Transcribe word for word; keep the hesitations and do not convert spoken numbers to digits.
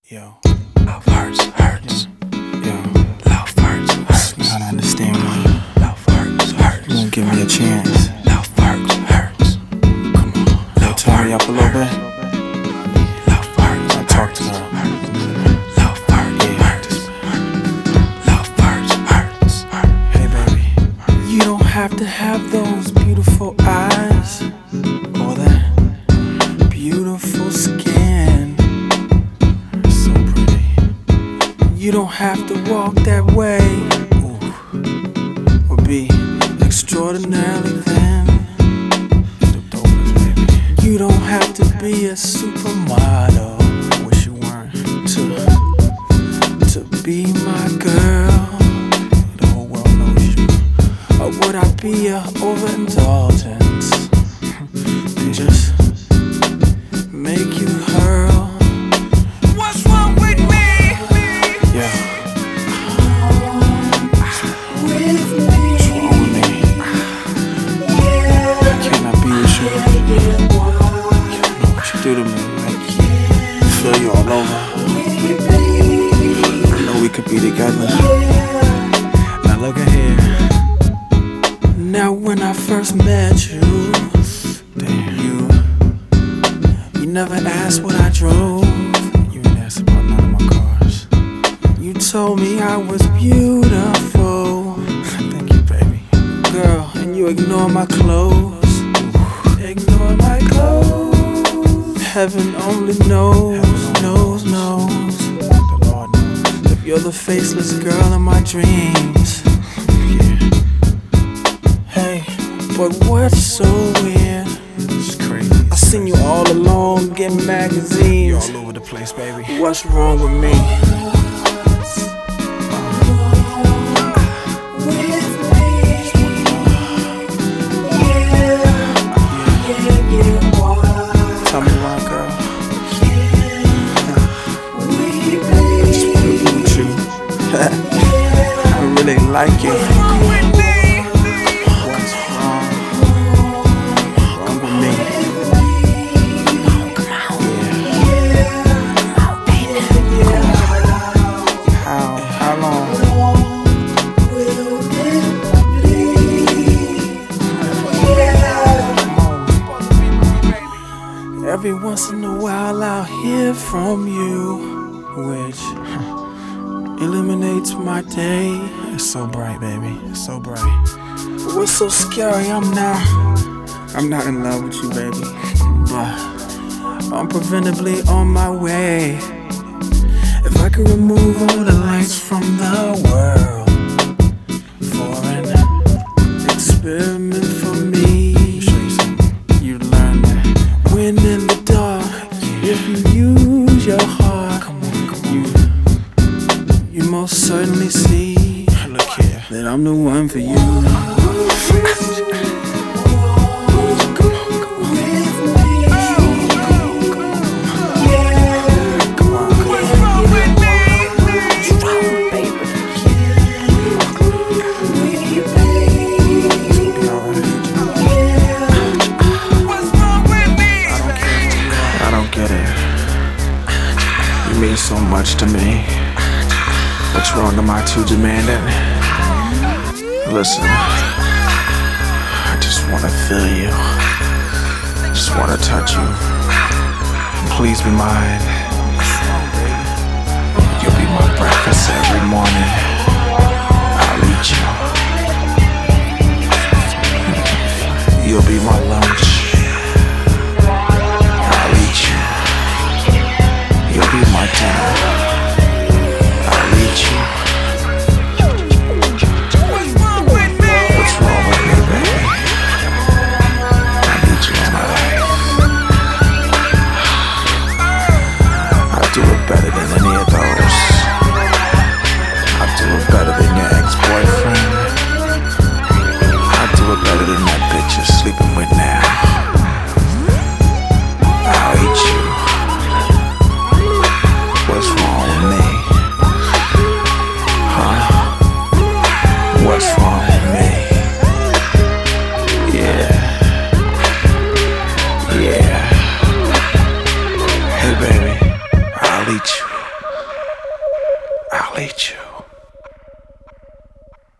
Yo, love hurts, hurts. Yo, love hurts, hurts. You gotta understand, man. Love hurts, hurts. You won't give me a chance. Love hurts, hurts. Come on, yo, turn me up a little bit. Love hurts, I talk to her. Love hurts, hurts. Love hurts, hurts. Hey, baby, you don't have to have those beautiful eyes or that beautiful skin. You don't have to walk that way, ooh, or be extraordinarily thin. You don't have to be a supermodel, wish you weren't, to, to be my girl. The whole world knows you. Or would I be a overindulgence and just make you hurl? Do to me, like, feel you all over. I know we could be together. Now look at here. Now when I first met you, damn, you You never asked what I drove. You ain't asked about none of my cars. You told me I was beautiful. Thank you, baby. Girl, and you ignore my clothes. Ignore my clothes. Heaven only knows, knows, knows. The Lord knows. If you're the faceless girl in my dreams. Yeah. Hey, but what's so weird? It's crazy. It's I seen you all alone getting magazines. You're all over the place, baby. What's wrong with me? I really like you. What's wrong? Wrong with me? Yeah. How? How long? Every once in a while I'll hear from you, which eliminates my day. It's so bright, baby. It's so bright. But what's so scary? I'm not. I'm not in love with you, baby. But I'm preventably on my way. If I could remove all the lights from the world for an experiment for me, you'd learn that when in the dark, if you use your heart, come on, come on. You You most certainly see, look here, that I'm the one for you. I don't get it. You mean so much to me. What's wrong? Am I too demanding? Listen, I just wanna feel you. Just wanna touch you. Please be mine. You'll be my breakfast every morning. I'll eat you. You'll be my lunch. I'll eat you. You'll be my dinner. Better than any of those. I do it better than your ex-boyfriend. I do it better than that bitch you're sleeping with now. I'll eat you. What's wrong with me? Huh? What's wrong with me? Yeah. Yeah. Hey baby, I'll eat you. ate you.